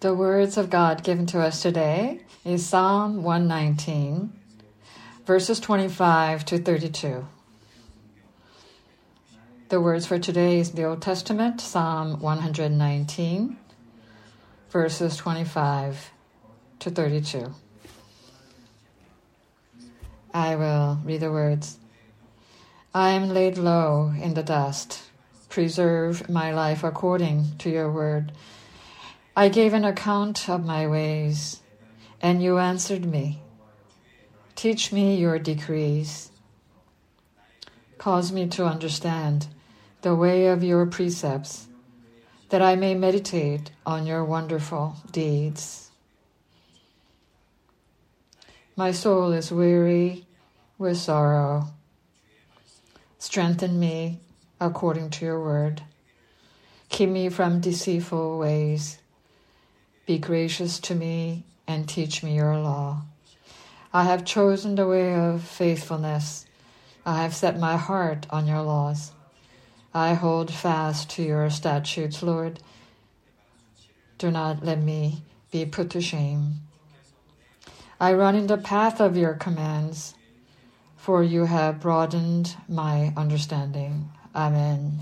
The words of God given to us today is Psalm 119, verses 25 to 32. The words for today is the Old Testament, Psalm 119, verses 25 to 32. I will read the words. I am laid low in the dust. Preserve my life according to your word. I gave an account of my ways, and you answered me. Teach me your decrees. Cause me to understand the way of your precepts, that I may meditate on your wonderful deeds. My soul is weary with sorrow. Strengthen me according to your word. Keep me from deceitful ways. Be gracious to me and teach me your law. I have chosen the way of faithfulness. I have set my heart on your laws. I hold fast to your statutes, Lord. Do not let me be put to shame. I run in the path of your commands, for you have broadened my understanding. Amen.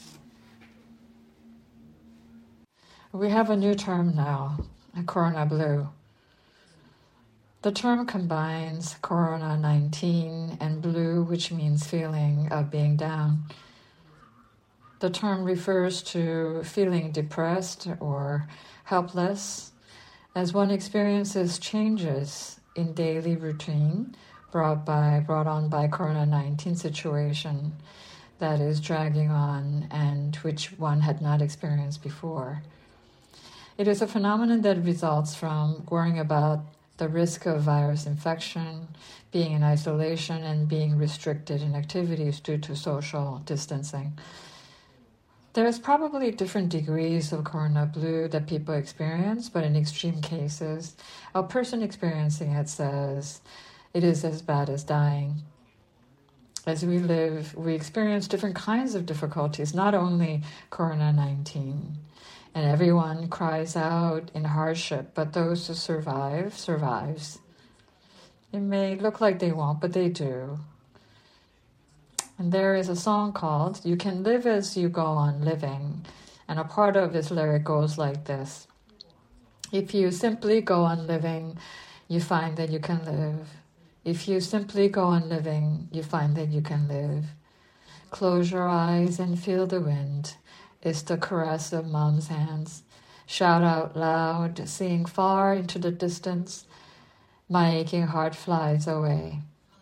We have a new term now, Corona Blue. The term combines Corona 19 and blue, which means feeling of being down. The term refers to feeling depressed or helpless as one experiences changes in daily routine brought on by Corona 19 situation that is dragging on and which one had not experienced before. It is a phenomenon that results from worrying about the risk of virus infection, being in isolation, and being restricted in activities due to social distancing. There's probably different degrees of Corona Blue that people experience, but in extreme cases, a person experiencing it says it is as bad as dying. As we live, we experience different kinds of difficulties, not only Corona 19. And everyone cries out in hardship, but those who survives. It may look like they won't, but they do. And there is a song called You Can Live As You Go On Living, and a part of its lyric goes like this. If you simply go on living, you find that you can live. If you simply go on living, you find that you can live. Close your eyes and feel the wind. It's the caress of mom's hands. Shout out loud, seeing far into the distance. My aching heart flies away.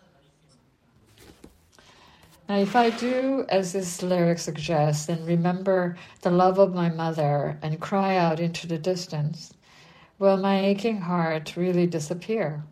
Now, if I do as this lyric suggests and remember the love of my mother and cry out into the distance, will my aching heart really disappear?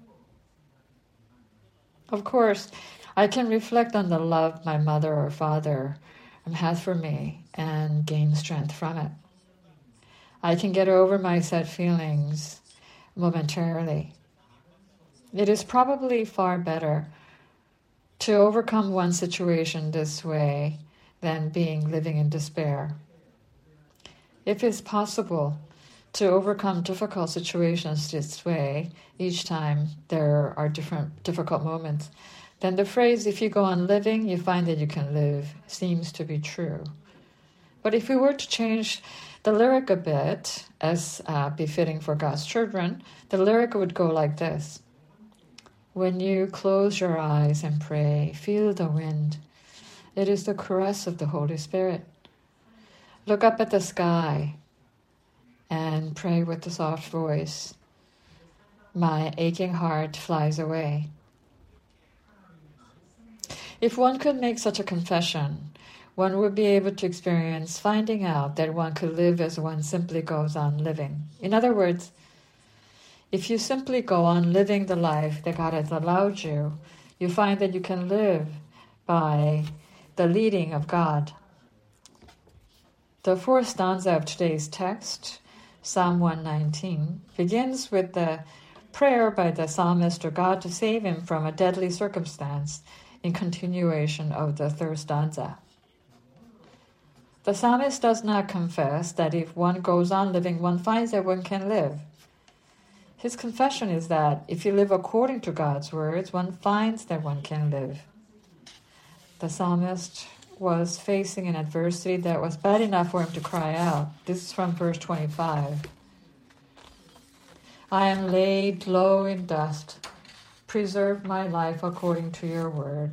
Of course, I can reflect on the love my mother or father has for me and gain strength from it. I can get over my sad feelings momentarily. It is probably far better to overcome one situation this way than living in despair. If it's possible to overcome difficult situations this way, each time there are different difficult moments, then the phrase, if you go on living, you find that you can live, seems to be true. But if we were to change the lyric a bit, as befitting for God's children, the lyric would go like this. When you close your eyes and pray, feel the wind. It is the caress of the Holy Spirit. Look up at the sky and pray with a soft voice. My aching heart flies away. If one could make such a confession, one would be able to experience finding out that one could live as one simply goes on living. In other words, if you simply go on living the life that God has allowed you, you find that you can live by the leading of God. The fourth stanza of today's text, Psalm 119, begins with the prayer by the psalmist to God to save him from a deadly circumstance in continuation of the third stanza. The psalmist does not confess that if one goes on living, one finds that one can live. His confession is that if you live according to God's words, one finds that one can live. The psalmist was facing an adversity that was bad enough for him to cry out. This is from verse 25. I am laid low in dust. Preserve my life according to your word.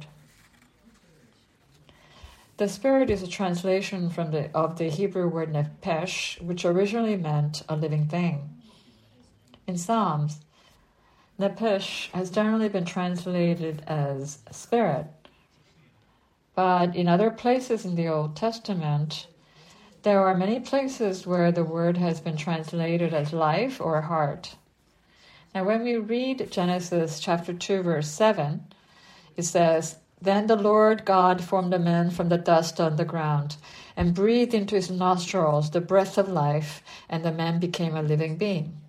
The Spirit is a translation of the Hebrew word nephesh, which originally meant a living thing. In Psalms, nephesh has generally been translated as spirit, but in other places in the Old Testament, there are many places where the word has been translated as life or heart. Now, when we read Genesis chapter 2, verse 7, it says, Then the Lord God formed a man from the dust on the ground and breathed into his nostrils the breath of life, and the man became a living being.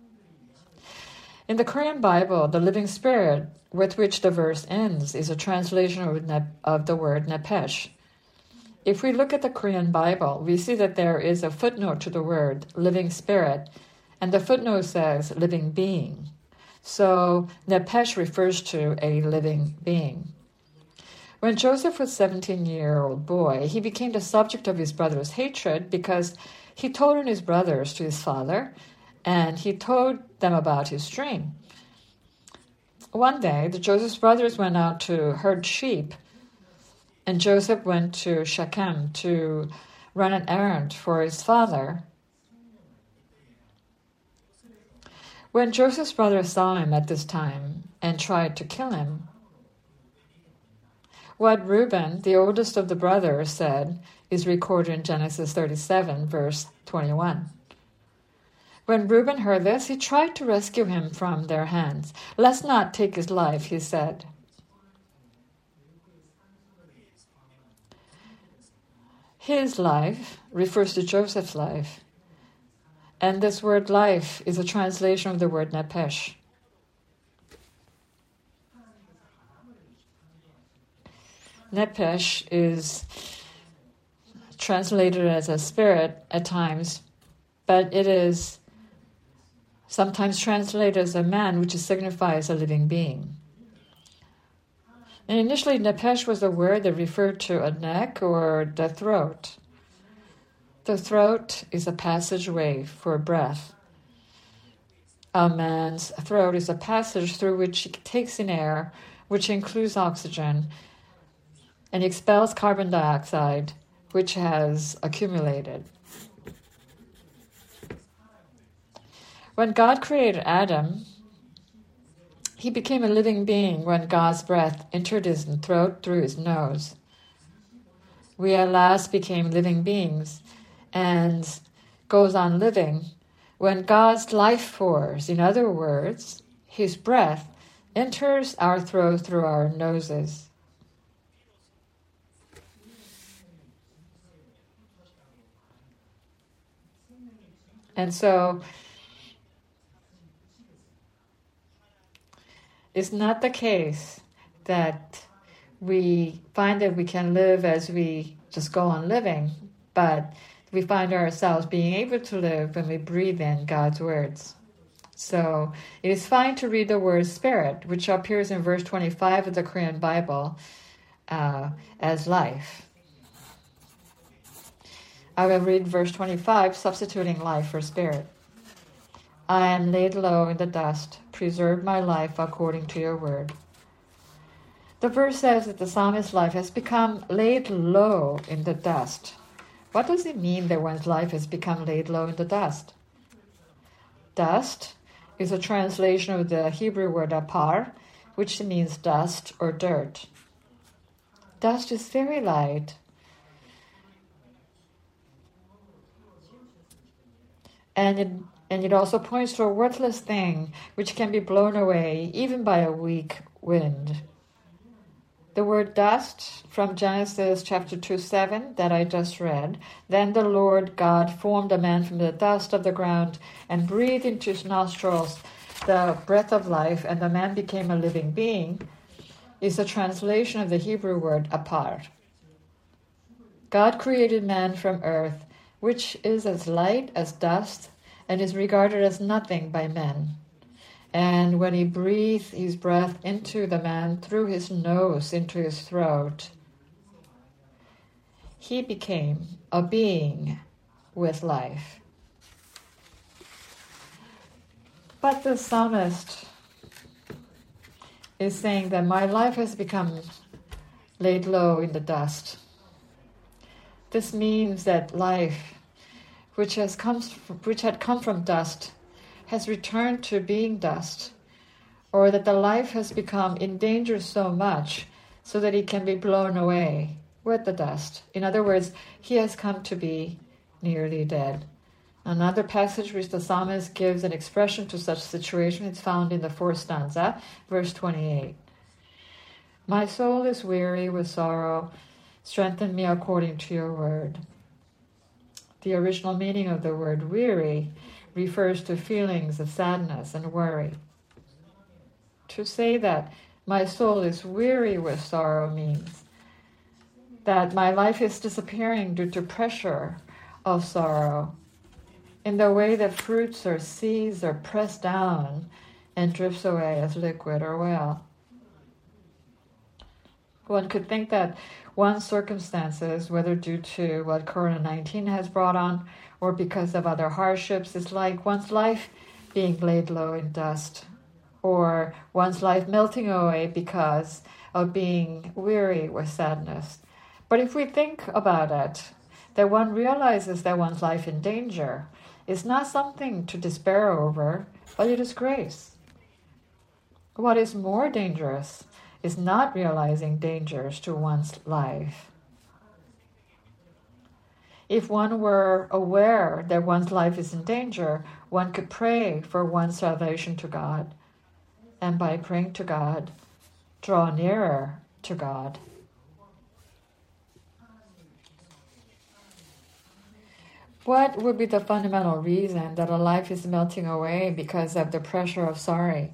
In the Korean Bible, the living spirit with which the verse ends is a translation of the word nephesh. If we look at the Korean Bible, we see that there is a footnote to the word living spirit, and the footnote says living being. So nephesh refers to a living being. When Joseph was a 17-year-old boy, he became the subject of his brother's hatred because he told on his brothers to his father, and he told them about his dream. One day, Joseph's brothers went out to herd sheep, and Joseph went to Shechem to run an errand for his father. When Joseph's brothers saw him at this time and tried to kill him, what Reuben, the oldest of the brothers, said is recorded in Genesis 37, verse 21. When Reuben heard this, he tried to rescue him from their hands. Let's not take his life, he said. His life refers to Joseph's life. And this word life is a translation of the word nephesh. Nephesh is translated as a spirit at times, but it is sometimes translated as a man, which signifies a living being. And initially, nephesh was a word that referred to a neck or the throat. The throat is a passageway for breath. A man's throat is a passage through which he takes in air, which includes oxygen, and expels carbon dioxide, which has accumulated. When God created Adam, he became a living being when God's breath entered his throat through his nose. We at last became living beings and goes on living when God's life force, in other words, his breath, enters our throat through our noses. And so, it's not the case that we find that we can live as we just go on living, but we find ourselves being able to live when we breathe in God's words. So it is fine to read the word spirit, which appears in verse 25 of the Korean Bible, as life. I will read verse 25, substituting life for spirit. I am laid low in the dust. Preserve my life according to your word. The verse says that the psalmist's life has become laid low in the dust. What does it mean that one's life has become laid low in the dust? Dust is a translation of the Hebrew word apar, which means dust or dirt. Dust is very light. And it also points to a worthless thing which can be blown away even by a weak wind. The word dust from Genesis chapter 2:7 that I just read, then the Lord God formed a man from the dust of the ground and breathed into his nostrils the breath of life, and the man became a living being, is a translation of the Hebrew word apar. God created man from earth, which is as light as dust and is regarded as nothing by men. And when he breathed his breath into the man through his nose into his throat, he became a being with life. But the psalmist is saying that my life has become laid low in the dust. This means that life, which had come from dust, has returned to being dust, or that the life has become in danger so much so that it can be blown away with the dust. In other words, he has come to be nearly dead. Another passage which the psalmist gives an expression to such situation is found in the fourth stanza, verse 28. My soul is weary with sorrow. Strengthen me according to your word. The original meaning of the word weary refers to feelings of sadness and worry. To say that my soul is weary with sorrow means that my life is disappearing due to pressure of sorrow, in the way that fruits or seeds are pressed down and drifts away as liquid or oil. One could think that one's circumstances, whether due to what Corona-19 has brought on or because of other hardships, is like one's life being laid low in dust, or one's life melting away because of being weary with sadness. But if we think about it, that one realizes that one's life in danger is not something to despair over, but it is grace. What is more dangerous is not realizing dangers to one's life. If one were aware that one's life is in danger, one could pray for one's salvation to God, and by praying to God, draw nearer to God. What would be the fundamental reason that a life is melting away because of the pressure of sorrow?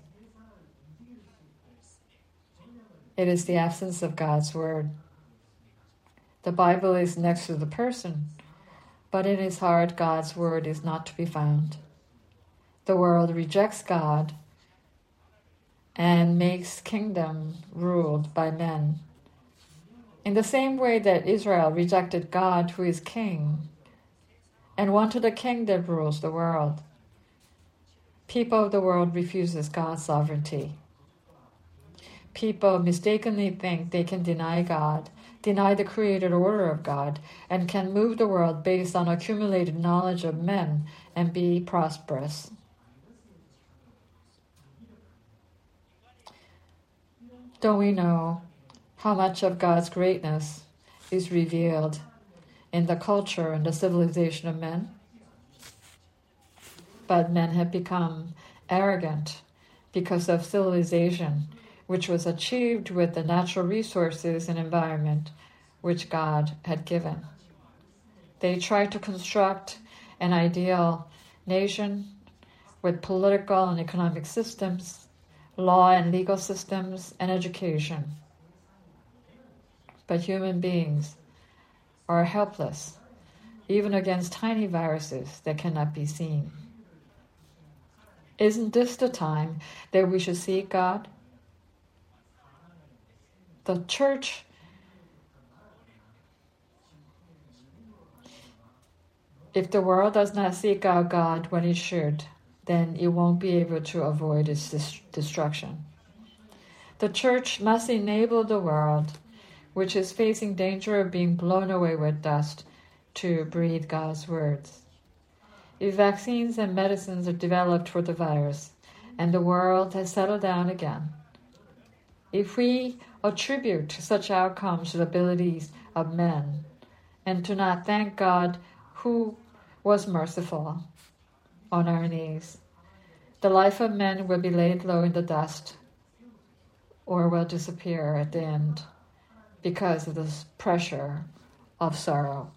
It is the absence of God's word. The Bible is next to the person, but in his heart God's word is not to be found. The world rejects God and makes kingdom ruled by men. In the same way that Israel rejected God, who is king, and wanted a king that rules the world, people of the world refuses God's sovereignty. People mistakenly think they can deny God, deny the created order of God, and can move the world based on accumulated knowledge of men and be prosperous. Don't we know how much of God's greatness is revealed in the culture and the civilization of men? But men have become arrogant because of civilization, which was achieved with the natural resources and environment which God had given. They tried to construct an ideal nation with political and economic systems, law and legal systems, and education. But human beings are helpless, even against tiny viruses that cannot be seen. Isn't this the time that we should seek God? The church if the world does not seek out God when it should, then it won't be able to avoid its destruction. The church must enable the world, which is facing danger of being blown away with dust, to breathe God's words. If vaccines and medicines are developed for the virus, and the world has settled down again, if we attribute such outcomes to the abilities of men, and do not thank God who was merciful on our knees, the life of men will be laid low in the dust, or will disappear at the end because of this pressure of sorrow.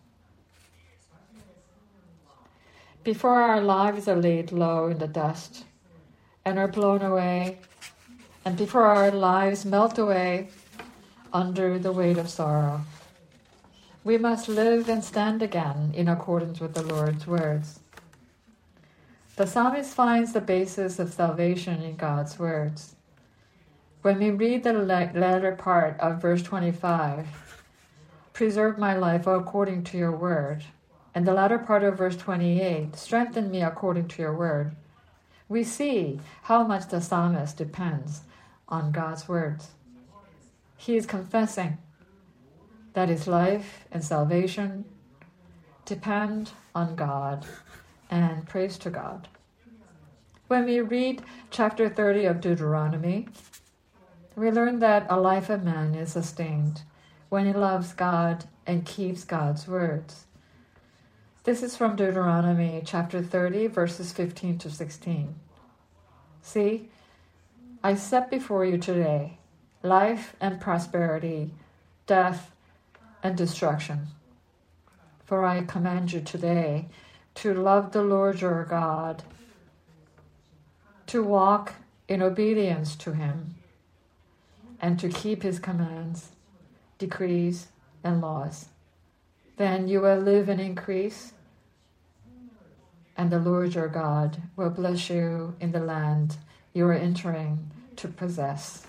Before our lives are laid low in the dust and are blown away, and before our lives melt away under the weight of sorrow, We must live and stand again in accordance with the Lord's words. The psalmist finds the basis of salvation in God's words. When we read the latter part of verse 25, preserve my life according to your word, and the latter part of verse 28, strengthen me according to your word, we see how much the psalmist depends on God's words. He is confessing that his life and salvation depend on God and praise to God. When we read chapter 30 of Deuteronomy, we learn that a life of man is sustained when he loves God and keeps God's words. This is from Deuteronomy chapter 30, verses 15 to 16. See, I set before you today life and prosperity, death and destruction. For I command you today to love the Lord your God, to walk in obedience to him, and to keep his commands, decrees, and laws. Then you will live and increase, and the Lord your God will bless you in the land you are entering to possess.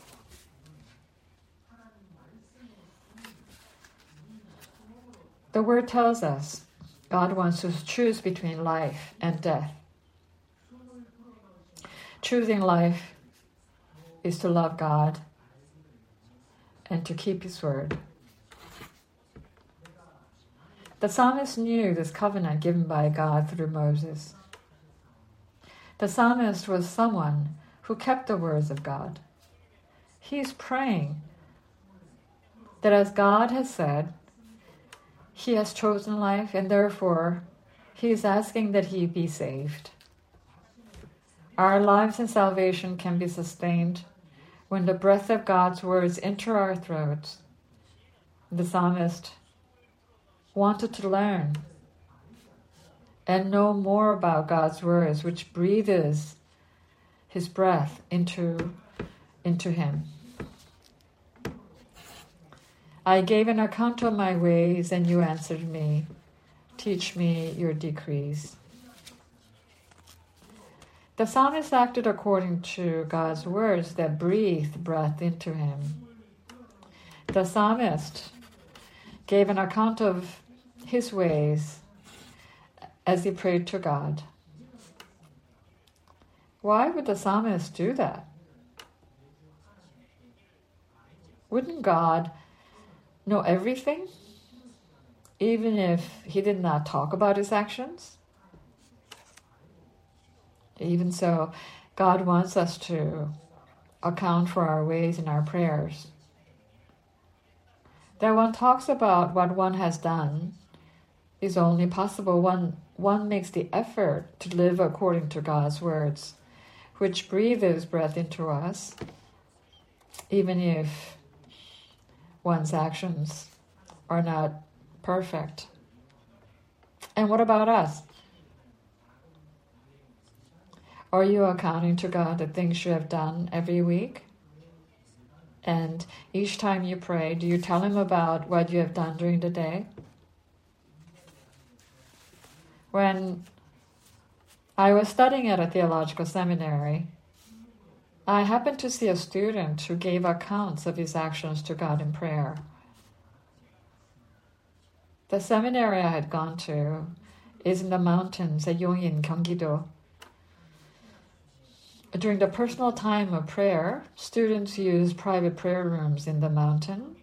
The word tells us God wants to choose between life and death. Choosing life is to love God and to keep his word. The psalmist knew this covenant given by God through Moses. The psalmist was someone who kept the words of God. He's praying that as God has said, he has chosen life, and therefore he is asking that he be saved. Our lives and salvation can be sustained when the breath of God's words enter our throats. The psalmist wanted to learn and know more about God's words, which breathes his breath into him. I gave an account of my ways, and you answered me. Teach me your decrees. The psalmist acted according to God's words that breathed breath into him. The psalmist gave an account of his ways as he prayed to God. Why would the psalmist do that? Wouldn't God know everything, even if he did not talk about his actions? Even so, God wants us to account for our ways and our prayers. That one talks about what one has done is only possible when one makes the effort to live according to God's words, which breathes breath into us, even if one's actions are not perfect. And what about us? Are you accounting to God the things you have done every week? And each time you pray, do you tell him about what you have done during the day? When I was studying at a theological seminary, I happened to see a student who gave accounts of his actions to God in prayer. The seminary I had gone to is in the mountains at Yongin, Gyeonggi-do. During the personal time of prayer, students use private prayer rooms in the mountain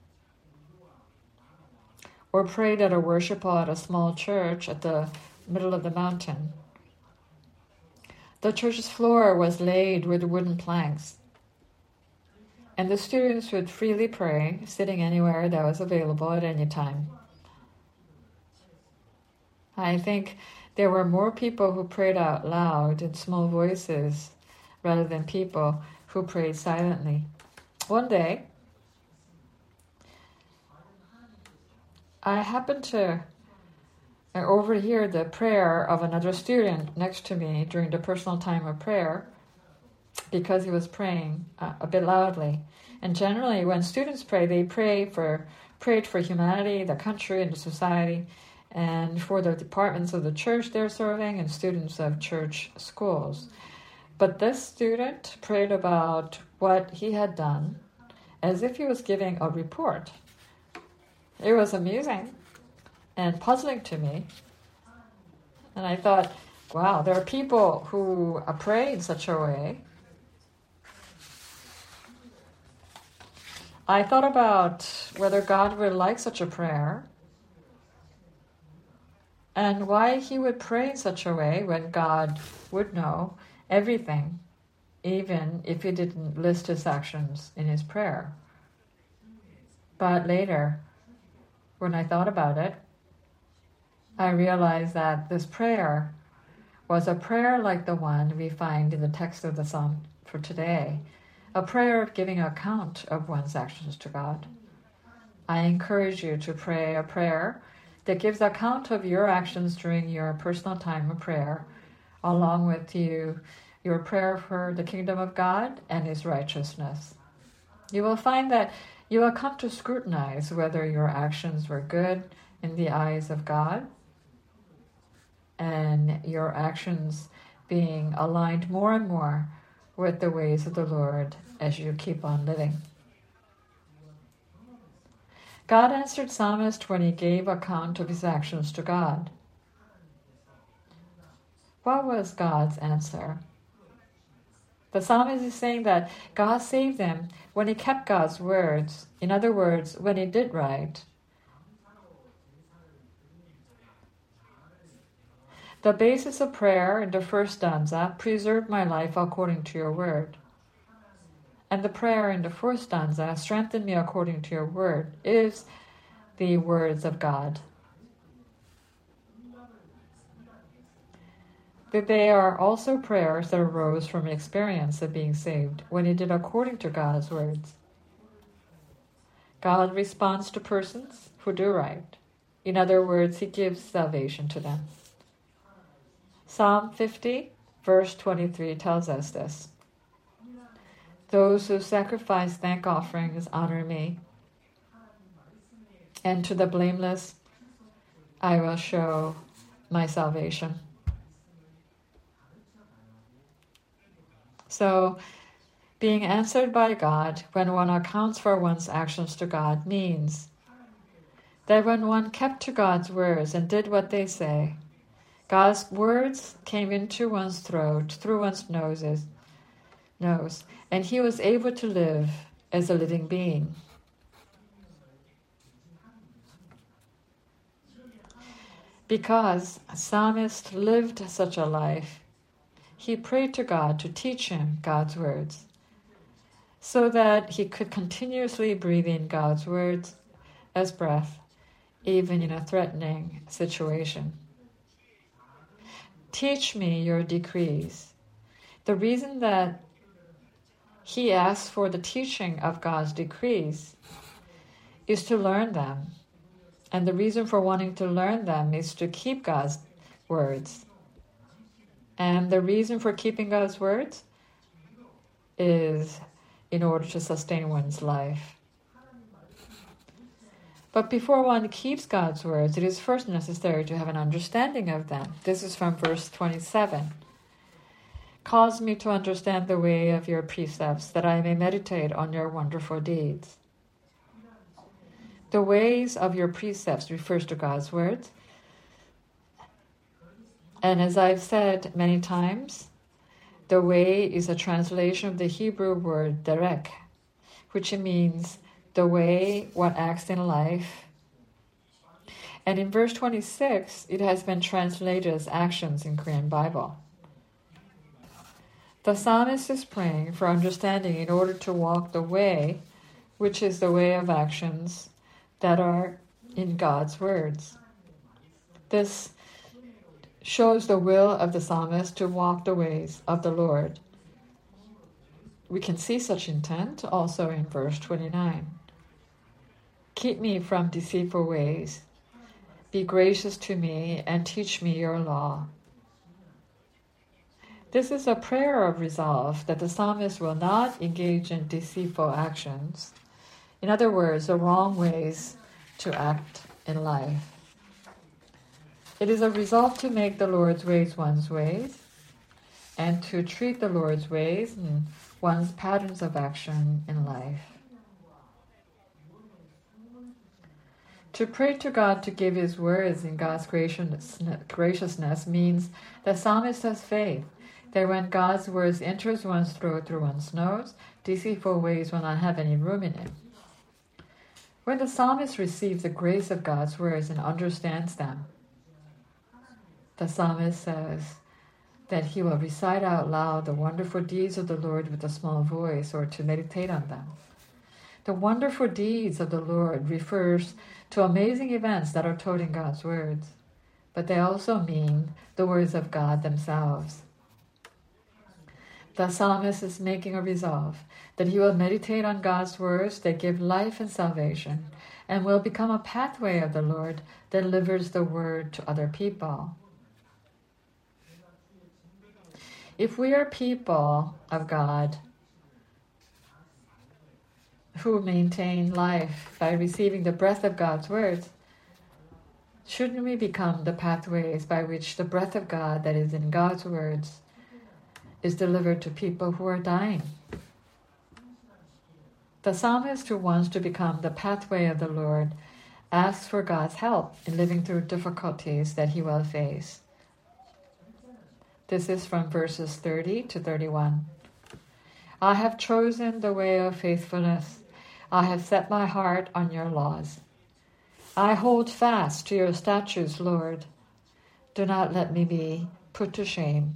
or prayed at a worship hall at a small church at the middle of the mountain. The church's floor was laid with wooden planks, and the students would freely pray, sitting anywhere that was available at any time. I think there were more people who prayed out loud in small voices rather than people who prayed silently. One day, I happened to overhear the prayer of another student next to me during the personal time of prayer. because he was praying a bit loudly. And generally, when students pray, they prayed for humanity, the country, and the society, and for the departments of the church they're serving and students of church schools. But this student prayed about what he had done as if he was giving a report. It was amusing and puzzling to me. And I thought, wow, there are people who pray in such a way. I thought about whether God would like such a prayer and why he would pray in such a way when God would know everything, even if he didn't list his actions in his prayer. But later, when I thought about it, I realized that this prayer was a prayer like the one we find in the text of the Psalm for today, a prayer of giving account of one's actions to God. I encourage you to pray a prayer that gives account of your actions during your personal time of prayer, along with your prayer for the kingdom of God and his righteousness. You will find that you will come to scrutinize whether your actions were good in the eyes of God, and your actions being aligned more and more with the ways of the Lord as you keep on living. God answered Psalmist when he gave account of his actions to God. What was God's answer? The psalmist is saying that God saved him when he kept God's words. In other words, when he did right. The basis of prayer in the first stanza, preserve my life according to your word. And the prayer in the fourth stanza, strengthen me according to your word, is the words of God. But they are also prayers that arose from an experience of being saved when he did according to God's words. God responds to persons who do right. In other words, he gives salvation to them. Psalm 50, verse 23 tells us this. Those who sacrifice thank offerings honor me, and to the blameless I will show my salvation. So, being answered by God when one accounts for one's actions to God means that when one kept to God's words and did what they say, God's words came into one's throat, through one's nose, and he was able to live as a living being. Because Psalmist lived such a life, he prayed to God to teach him God's words, so that he could continuously breathe in God's words as breath, even in a threatening situation. Teach me your decrees. The reason that he asks for the teaching of God's decrees is to learn them. And the reason for wanting to learn them is to keep God's words. And the reason for keeping God's words is in order to sustain one's life. But before one keeps God's words, it is first necessary to have an understanding of them. This is from verse 27. Cause me to understand the way of your precepts, that I may meditate on your wonderful deeds. The ways of your precepts refers to God's words. And as I've said many times, the way is a translation of the Hebrew word derek, which means the way one acts in life. And in verse 26, it has been translated as actions in Korean Bible. The psalmist is praying for understanding in order to walk the way, which is the way of actions that are in God's words. This shows the will of the psalmist to walk the ways of the Lord. We can see such intent also in verse 29. Keep me from deceitful ways. Be gracious to me and teach me your law. This is a prayer of resolve that the psalmist will not engage in deceitful actions. In other words, the wrong ways to act in life. It is a resolve to make the Lord's ways one's ways, and to treat the Lord's ways and one's patterns of action in life. To pray to God to give His words in God's graciousness means the psalmist has faith that when God's words enters one's throat through one's nose, deceitful ways will not have any room in it. When the psalmist receives the grace of God's words and understands them, the psalmist says that he will recite out loud the wonderful deeds of the Lord with a small voice, or to meditate on them. The wonderful deeds of the Lord refers to amazing events that are told in God's words, but they also mean the words of God themselves. The psalmist is making a resolve that he will meditate on God's words that give life and salvation, and will become a pathway of the Lord that delivers the word to other people. If we are people of God who maintain life by receiving the breath of God's words, shouldn't we become the pathways by which the breath of God that is in God's words is delivered to people who are dying? The psalmist who wants to become the pathway of the Lord asks for God's help in living through difficulties that he will face. This is from verses 30 to 31. I have chosen the way of faithfulness. I have set my heart on your laws. I hold fast to your statutes, Lord. Do not let me be put to shame.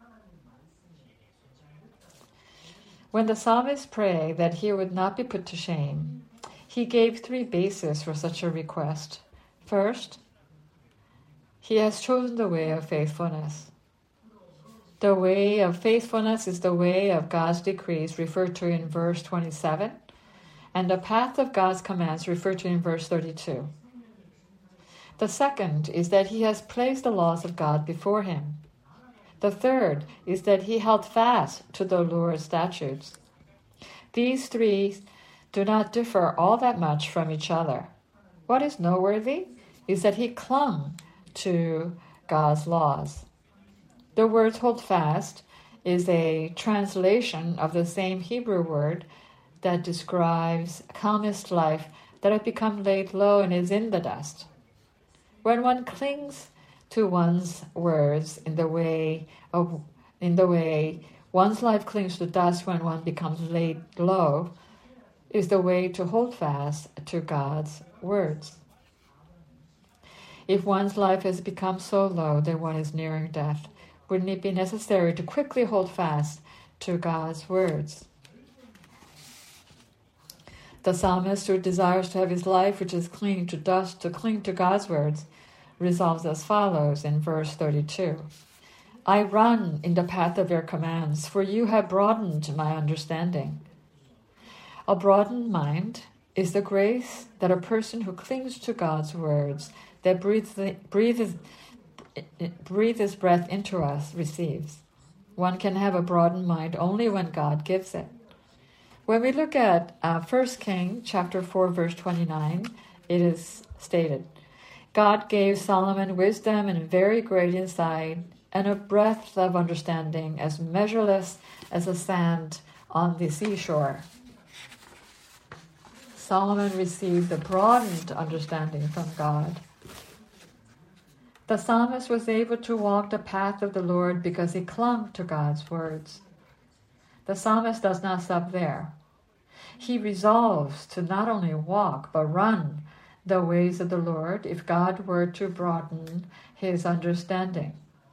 When the psalmist prayed that he would not be put to shame, he gave 3 bases for such a request. First, he has chosen the way of faithfulness. The way of faithfulness is the way of God's decrees, referred to in verse 27, and the path of God's commands, referred to in verse 32. The second is that he has placed the laws of God before him. The third is that he held fast to the Lord's statutes. These 3 do not differ all that much from each other. What is noteworthy is that he clung to God's laws. The word hold fast is a translation of the same Hebrew word that describes calmest life that had become laid low and is in the dust. When one clings to one's words in the way one's life clings to dust when one becomes laid low, is the way to hold fast to God's words. If one's life has become so low that one is nearing death, wouldn't it be necessary to quickly hold fast to God's words? The psalmist, who desires to have his life, which is clinging to dust, to cling to God's words, resolves as follows in verse 32. I run in the path of your commands, for you have broadened my understanding. A broadened mind is the grace that a person who clings to God's words, that breathes breath into us, receives. One can have a broadened mind only when God gives it. When we look at 1 Kings chapter 4, verse 29, it is stated, God gave Solomon wisdom and very great insight and a breadth of understanding as measureless as the sand on the seashore. Solomon received a broadened understanding from God. The psalmist was able to walk the path of the Lord because he clung to God's words. The psalmist does not stop there. He resolves to not only walk but run the ways of the Lord if God were to broaden his understanding.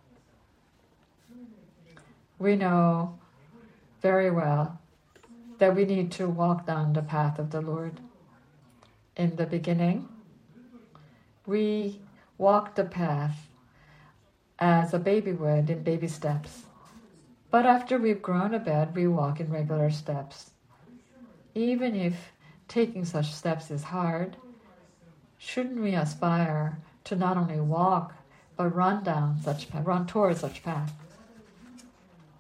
We know very well that we need to walk down the path of the Lord. In the beginning, we walk the path as a baby would in baby steps. But after we've grown a bit, we walk in regular steps. Even if taking such steps is hard, shouldn't we aspire to not only walk, but run towards such path?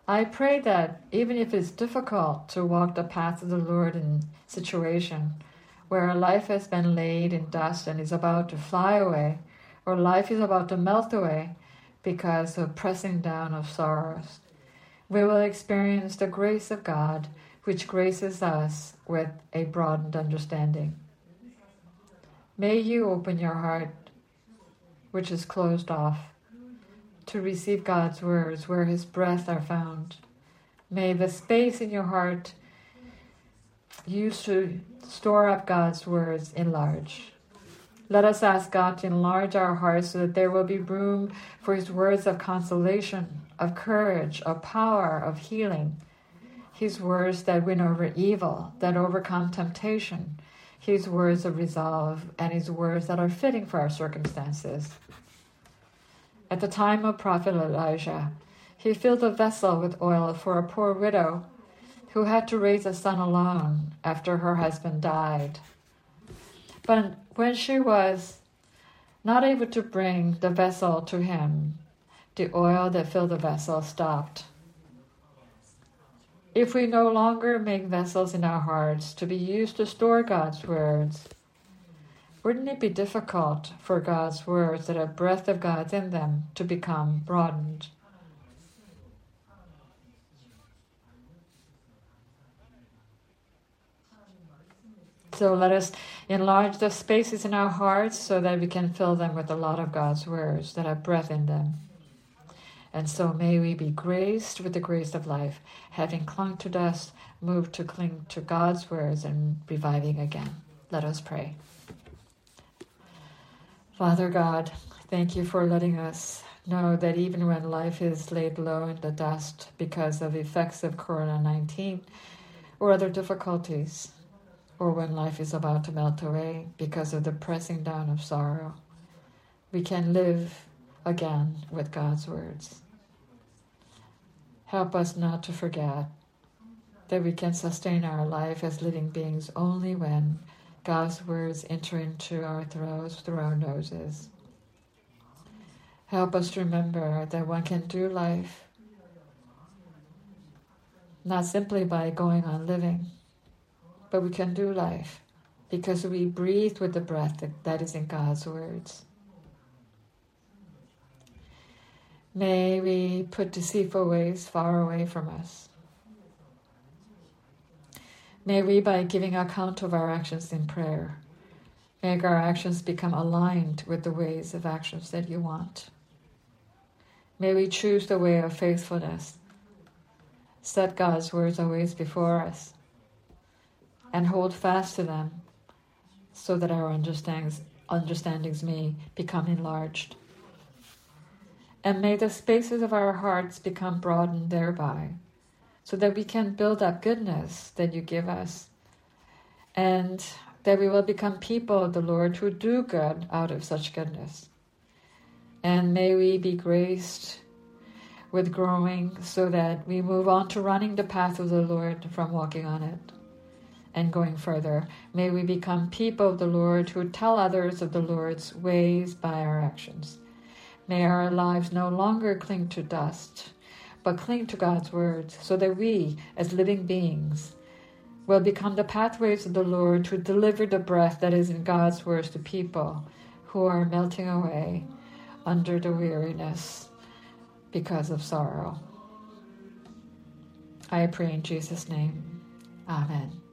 I pray that even if it's difficult to walk the path of the Lord in situation where life has been laid in dust and is about to fly away, or life is about to melt away because of pressing down of sorrows, we will experience the grace of God, which graces us with a broadened understanding. May you open your heart, which is closed off, to receive God's words where His breath are found. May the space in your heart used to store up God's words enlarge. Let us ask God to enlarge our hearts so that there will be room for His words of consolation, of courage, of power, of healing. His words that win over evil, that overcome temptation. His words of resolve, and His words that are fitting for our circumstances. At the time of Prophet Elijah, he filled a vessel with oil for a poor widow who had to raise a son alone after her husband died. But when she was not able to bring the vessel to him, the oil that filled the vessel stopped. If we no longer make vessels in our hearts to be used to store God's words, wouldn't it be difficult for God's words that have breath of God in them to become broadened? So let us enlarge the spaces in our hearts so that we can fill them with a lot of God's words that have breath in them. And so may we be graced with the grace of life, having clung to dust, moved to cling to God's words and reviving again. Let us pray. Father God, thank you for letting us know that even when life is laid low in the dust because of effects of Corona-19 or other difficulties, or when life is about to melt away because of the pressing down of sorrow, we can live again with God's words. Help us not to forget that we can sustain our life as living beings only when God's words enter into our throats through our noses. Help us to remember that one can do life not simply by going on living, but we can do life because we breathe with the breath that is in God's words. May we put deceitful ways far away from us. May we, by giving account of our actions in prayer, make our actions become aligned with the ways of actions that you want. May we choose the way of faithfulness, set God's words always before us, and hold fast to them so that our understandings may become enlarged. And may the spaces of our hearts become broadened thereby, so that we can build up goodness that you give us, and that we will become people of the Lord who do good out of such goodness. And may we be graced with growing so that we move on to running the path of the Lord from walking on it. And going further, may we become people of the Lord who tell others of the Lord's ways by our actions. May our lives no longer cling to dust, but cling to God's words, so that we, as living beings, will become the pathways of the Lord to deliver the breath that is in God's words to people who are melting away under the weariness because of sorrow. I pray in Jesus' name. Amen.